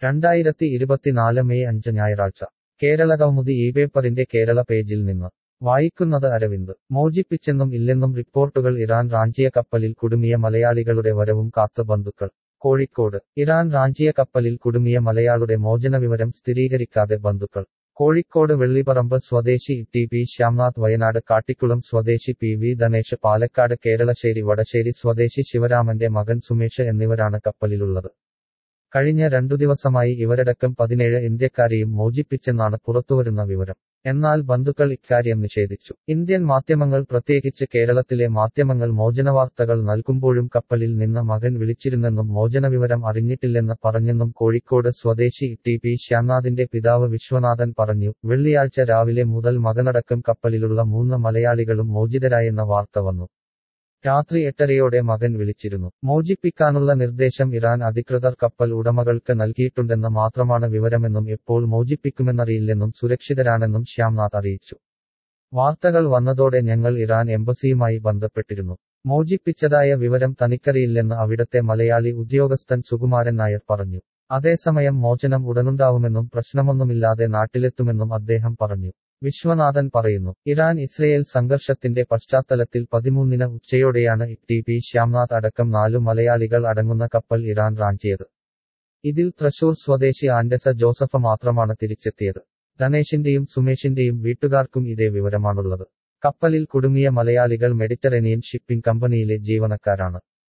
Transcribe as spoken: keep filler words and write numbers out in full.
രണ്ടായിരത്തി ഇരുപത്തിനാല് മെയ് അഞ്ച് ഞായറാഴ്ച കേരളകൗമുദി ഈ പേപ്പറിന്റെ കേരള പേജിൽ നിന്ന് വായിക്കുന്നത് അരവിന്ദ്. മോചിപ്പിച്ചെന്നും ഇല്ലെന്നും റിപ്പോർട്ടുകൾ. ഇറാൻ റാഞ്ചിയ കപ്പലിൽ കുടുങ്ങിയ മലയാളികളുടെ വരവും കാത്ത് ബന്ധുക്കൾ. കോഴിക്കോട്. ഇറാൻ റാഞ്ചിയ കപ്പലിൽ കുടുങ്ങിയ മലയാളുടെ മോചനവിവരം സ്ഥിരീകരിക്കാതെ ബന്ധുക്കൾ. കോഴിക്കോട് വെള്ളിപ്പറമ്പ് സ്വദേശി ടി പി ശ്യാംനാഥ്, വയനാട് കാട്ടിക്കുളം സ്വദേശി പി വി ധനേഷ്, പാലക്കാട് കേരളശ്ശേരി വടശ്ശേരി സ്വദേശി ശിവരാമന്റെ മകൻ സുമേഷ് എന്നിവരാണ് കപ്പലിലുള്ളത്. കഴിഞ്ഞ രണ്ടു ദിവസമായി ഇവരടക്കം പതിനേഴ് ഇന്ത്യക്കാരെയും മോചിപ്പിച്ചെന്നാണ് പുറത്തുവരുന്ന വിവരം. എന്നാൽ ബന്ധുക്കൾ ഇക്കാര്യം നിഷേധിച്ചു. ഇന്ത്യൻ മാധ്യമങ്ങൾ, പ്രത്യേകിച്ച് കേരളത്തിലെ മാധ്യമങ്ങൾ മോചനവാർത്തകൾ നൽകുമ്പോഴും കപ്പലിൽ നിന്ന് മകൻ വിളിച്ചിരുന്നെന്നും മോചനവിവരം അറിഞ്ഞിട്ടില്ലെന്ന് പറഞ്ഞെന്നും കോഴിക്കോട് സ്വദേശി ടി പി ശ്യാംനാഥിന്റെ പിതാവ് വിശ്വനാഥൻ പറഞ്ഞു. വെള്ളിയാഴ്ച രാവിലെ മുതൽ മകനടക്കം കപ്പലിലുള്ള മൂന്ന് മലയാളികളും മോചിതരായെന്ന വാർത്ത വന്നു. രാത്രി എട്ടരയോടെ മകൻ വിളിച്ചിരുന്നു. മോചിപ്പിക്കാനുള്ള നിർദ്ദേശം ഇറാൻ അധികൃതർ കപ്പൽ ഉടമകൾക്ക് നൽകിയിട്ടുണ്ടെന്ന് മാത്രമാണ് വിവരമെന്നും എപ്പോൾ മോചിപ്പിക്കുമെന്നറിയില്ലെന്നും സുരക്ഷിതരാണെന്നും ശ്യാംനാഥ് അറിയിച്ചു. വാർത്തകൾ വന്നതോടെ ഞങ്ങൾ ഇറാൻ എംബസിയുമായി ബന്ധപ്പെട്ടിരുന്നു. മോചിപ്പിച്ചതായ വിവരം തനിക്കറിയില്ലെന്ന് അവിടത്തെ മലയാളി ഉദ്യോഗസ്ഥൻ സുകുമാരൻ നായർ പറഞ്ഞു. അതേസമയം മോചനം ഉടനുണ്ടാവുമെന്നും പ്രശ്നമൊന്നുമില്ലാതെ നാട്ടിലെത്തുമെന്നും അദ്ദേഹം പറഞ്ഞു. വിശ്വനാഥൻ പറയുന്നു. ഇറാൻ ഇസ്രയേൽ സംഘർഷത്തിന്റെ പശ്ചാത്തലത്തിൽ പതിമൂന്നിന് ഉച്ചയോടെയാണ് ടി പി ശ്യാംനാഥ് അടക്കം നാലു മലയാളികൾ അടങ്ങുന്ന കപ്പൽ ഇറാൻ റാഞ്ചിയത്. ഇതിൽ തൃശൂർ സ്വദേശി ആൻഡസ ജോസഫ് മാത്രമാണ് തിരിച്ചെത്തിയത്. ധനേഷിന്റെയും സുമേഷിന്റെയും വീട്ടുകാർക്കും ഇതേ വിവരമാണുള്ളത്. കപ്പലിൽ കുടുങ്ങിയ മലയാളികൾ മെഡിറ്ററേനിയൻ ഷിപ്പിംഗ് കമ്പനിയിലെ ജീവനക്കാരാണ്.